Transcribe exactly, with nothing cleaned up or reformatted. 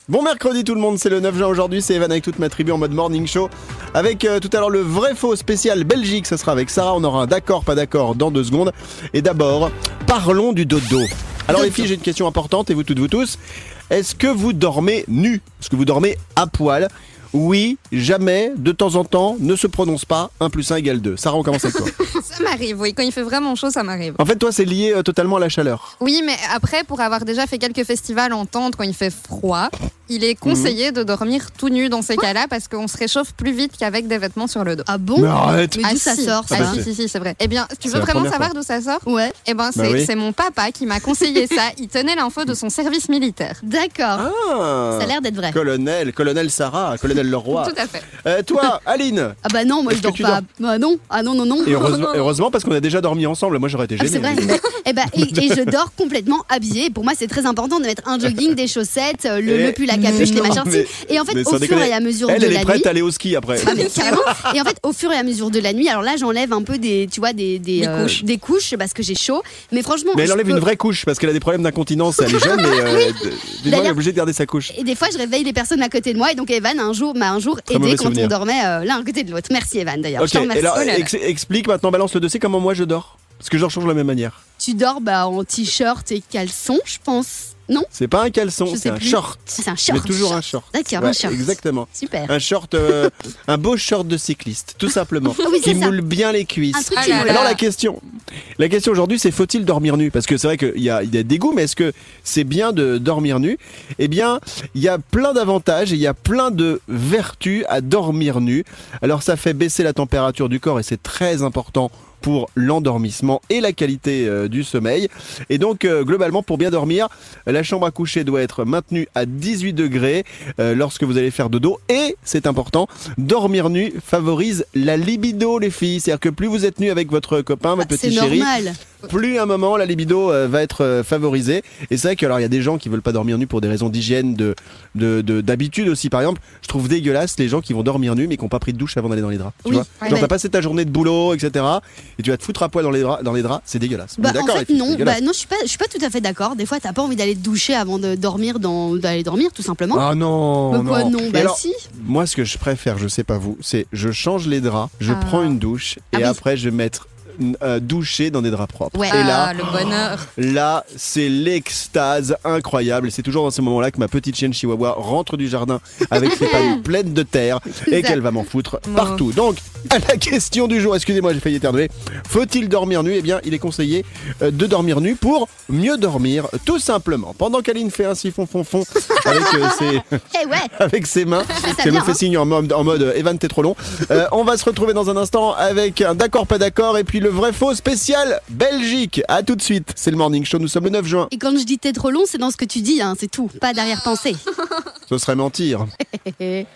Bon mercredi tout le monde, c'est le neuf juin aujourd'hui, c'est Evan avec toute ma tribu en mode morning show. Avec euh, tout à l'heure le vrai faux spécial Belgique, ça sera avec Sarah, on aura un d'accord pas d'accord dans deux secondes. Et d'abord, parlons du dodo. Alors les filles, j'ai une question importante et vous toutes vous tous. Est-ce que vous dormez nu ? Est-ce que vous dormez à poil ? Oui, jamais, de temps en temps, ne se prononce pas un plus un égale deux. Sarah, on commence avec toi. Ça m'arrive, oui. Quand il fait vraiment chaud, ça m'arrive. En fait, toi, c'est lié euh, totalement à la chaleur. Oui, mais après, pour avoir déjà fait quelques festivals en tente quand il fait froid, il est conseillé mmh. de dormir tout nu dans ces cas-là parce qu'on se réchauffe plus vite qu'avec des vêtements sur le dos. Ah bon ? Mais arrête. Mais d'où ah, ça si. sort ça Ah si, si, si, c'est vrai. Eh bien, tu C'est veux la vraiment première savoir fois. d'où ça sort ? Ouais. Eh ben, c'est, Bah oui. c'est mon papa qui m'a conseillé ça. Il tenait l'info de son service militaire. D'accord. Ah, Ça a l'air d'être vrai. Colonel, colonel Sarah, colonel Leroy. Tout à fait. Euh, toi, Aline. Ah bah non, moi Est-ce je que dors tu pas. Ah non, ah non, non, non. Et heureusement, heureusement parce qu'on a déjà dormi ensemble. Moi, j'aurais été Ah, gêné. c'est vrai. et, bah, et, et je dors complètement habillée. Pour moi, c'est très important de mettre un jogging, des chaussettes, le, Et- le pull à capuche, les Non, machins. mais- Et en fait, mais au sans fur déconner. et à mesure Elle, de elle la est prête nuit. à aller au ski après. Ah mais carrément. Et en fait, au fur et à mesure de la nuit, alors là, j'enlève un peu des, tu vois, des, des, Des euh, couches. des couches parce que j'ai chaud. Mais franchement, Mais elle je enlève peux- une vraie couche parce qu'elle a des problèmes d'incontinence. Elle est jeune, mais euh, d- des fois, elle est D'ailleurs- obligée de garder sa couche. Et des fois, je réveille les personnes à côté de moi. Et donc, Evan un jour, m'a un jour Très aidé mauvais quand souvenir. on dormait euh, l'un à côté de l'autre. Merci, Evan, d'ailleurs. Ok, Je te remercie. et alors, Oh là là. ex- explique maintenant, balance le dossier, comment moi je dors. Parce que je dors toujours de la même manière. Tu dors bah, en t-shirt et caleçon, je pense. Non ? C'est pas un caleçon, Je c'est sais un plus. short. C'est un short. Mais toujours un short. D'accord, Ouais, un short. Exactement. Super. Un short, euh, un beau short de cycliste, tout simplement, Ah oui, qui c'est ça. moule bien les cuisses. Un truc Ah qui là moule. là. Alors la question, la question aujourd'hui, c'est faut-il dormir nu ? Parce que c'est vrai qu'il y a, il y a des goûts, mais est-ce que c'est bien de dormir nu ? Eh bien, il y a plein d'avantages et il y a plein de vertus à dormir nu. Alors ça fait baisser la température du corps et c'est très important pour l'endormissement et la qualité euh, du sommeil. Et donc, euh, globalement, pour bien dormir, la chambre à coucher doit être maintenue à dix-huit degrés euh, lorsque vous allez faire dodo. Et, c'est important, dormir nu favorise la libido, les filles. C'est-à-dire que plus vous êtes nu avec votre copain, votre Ah, petit c'est chéri, normal. plus à un moment la libido euh, va être euh, favorisée. Et c'est vrai que alors il y a des gens qui veulent pas dormir nu pour des raisons d'hygiène, de, de, de- d'habitude aussi. Par exemple, je trouve dégueulasse les gens qui vont dormir nus mais qui n'ont pas pris de douche avant d'aller dans les draps. Tu Oui, vois, ouais, genre ouais. t'as passé ta journée de boulot, et cetera. Et tu vas te foutre à poil dans les draps, dans les draps, c'est dégueulasse. On est Bah, en d'accord, les fait, filles, c'est non, dégueulasse. bah, non, je suis pas, je suis pas tout à fait d'accord. Des fois, t'as pas envie d'aller te doucher avant de dormir, dans, d'aller dormir, tout simplement. Ah non, Bah, quoi, non, Et bah alors, si. moi, ce que je préfère, je sais pas vous, c'est je change les draps, je Ah. prends une douche et Ah oui. après je vais mettre euh, doucher dans des draps propres. Ouais. Et là, Ah, le bonheur. Là, c'est l'extase incroyable. Et c'est toujours dans ce moment-là que ma petite chienne chihuahua rentre du jardin avec ses pattes pleines de terre et ça. qu'elle va m'en foutre Oh. partout. Donc, à la question du jour, excusez-moi, j'ai failli éternuer. Faut-il dormir nu ? Eh bien, il est conseillé euh, de dormir nu pour mieux dormir, tout simplement. Pendant qu'Aline fait un siphon fond fond avec euh, ses Eh ouais. avec ses mains. ça Elle me bien, fait hein. signe en mode, en mode euh, Evan, t'es trop long. Euh, on va se retrouver dans un instant avec un d'accord, pas d'accord, et puis le vrai faux spécial Belgique. À tout de suite. C'est le Morning Show. Nous sommes le neuf juin. Et quand je dis t'es trop long, c'est dans ce que tu dis, hein, c'est tout. Pas d'arrière-pensée. Ce serait mentir.